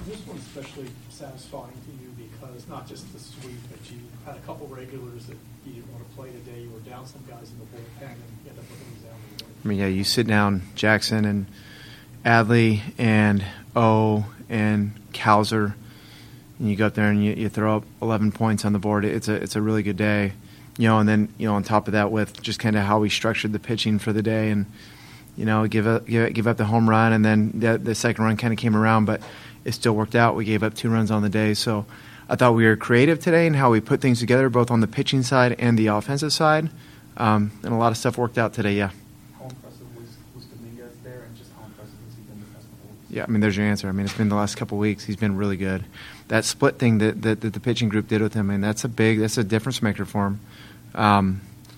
This one's especially satisfying to you because not just the sweep, but you had a couple regulars that you didn't want to play today. You were down some guys in the bullpen, and you ended up putting these down. I mean, yeah, you sit down Jackson and Adley and O and Cowser, and you go up there and you throw up 11 points on the board. It's a really good day, and then on top of that with just kind of how we structured the pitching for the day, and give up the home run, and then the second run kind of came around, but it still worked out. We gave up 2 runs on the day, so I thought we were creative today in how we put things together, both on the pitching side and the offensive side, and a lot of stuff worked out today. Yeah. How impressive was Dominguez there, and just how impressive has he been the past couple weeks? Yeah, I mean, there's your answer. I mean, it's been the last couple of weeks. He's been really good. That split thing that the pitching group did with him, and that's a difference maker for him.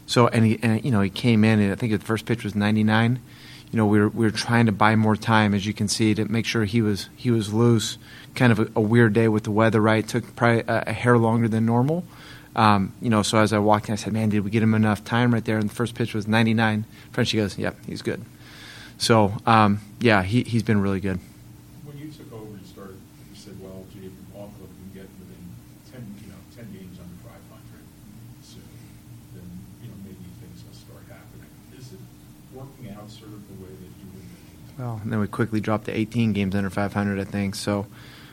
He came in, and I think the first pitch was 99. We were trying to buy more time, as you can see, to make sure he was loose. Kind of a weird day with the weather, right? Took probably a hair longer than normal. So as I walked in, I said, man, did we get him enough time right there? And the first pitch was 99. Frenchie goes, yep, he's good. So, he's been really good. When you took over, you said, well, gee, if all club can get within 10 games under 500 soon, then, maybe things will start happening. Is it working out sort of the way that you envisioned? Well, and then we quickly dropped to 18 games under 500, I think. So,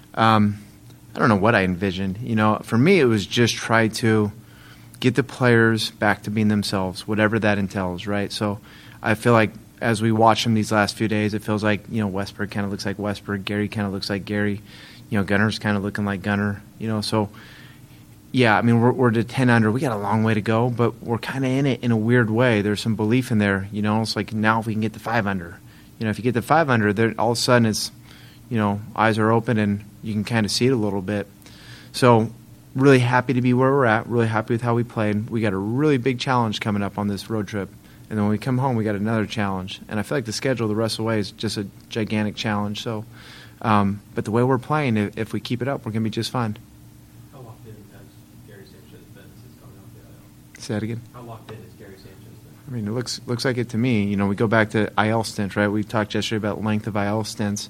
I don't know what I envisioned. For me, it was just try to get the players back to being themselves, whatever that entails, right? So I feel like as we watch them these last few days, it feels like, Westberg kind of looks like Westberg, Gary kind of looks like Gary, Gunner's kind of looking like Gunner, so yeah, I mean, we're to 10 under. We got a long way to go, but we're kind of in it in a weird way. There's some belief in there, it's like now if we can get to 5 under, if you get to 5 under, then all of a sudden it's, eyes are open and you can kind of see it a little bit. So really happy to be where we're at, really happy with how we played. We got a really big challenge coming up on this road trip. And then when we come home, we got another challenge. And I feel like the schedule the rest of the way is just a gigantic challenge. So, but the way we're playing, if we keep it up, we're going to be just fine. How locked in has Gary Sanchez been since coming off the IL? Say that again? How locked in has Gary Sanchez been? I mean, it looks like it to me. We go back to IL stints, right? We talked yesterday about length of IL stints.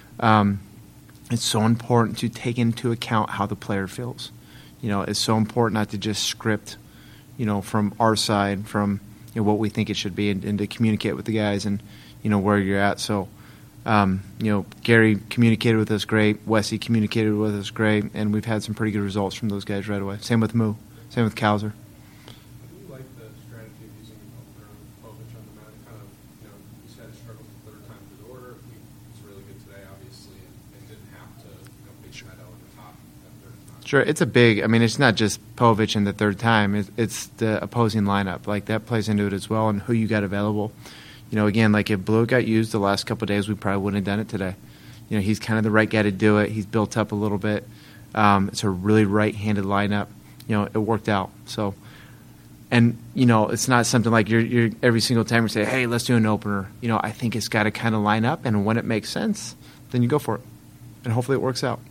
It's so important to take into account how the player feels. It's so important not to just script, from our side, from what we think it should be, and to communicate with the guys and where you're at. So, Gary communicated with us great. Wessie communicated with us great, and we've had some pretty good results from those guys right away. Same with Moo. Same with Cowser. Do you like the strategy of using Povich on the mound? Kind of, you said it struggled the third time through the order. He was really good today, obviously, and didn't have to pitch Meadow in the top that third time. Sure, it's a big. I mean, it's not just Povich in the third time. It's the opposing lineup. Like that plays into it as well, and who you got available. Again, like if Blue got used the last couple of days, we probably wouldn't have done it today. He's kind of the right guy to do it. He's built up a little bit. It's a really right-handed lineup. It worked out. So, and it's not something like you're every single time you say, hey, let's do an opener. I think it's got to kind of line up, and when it makes sense, then you go for it, and hopefully it works out.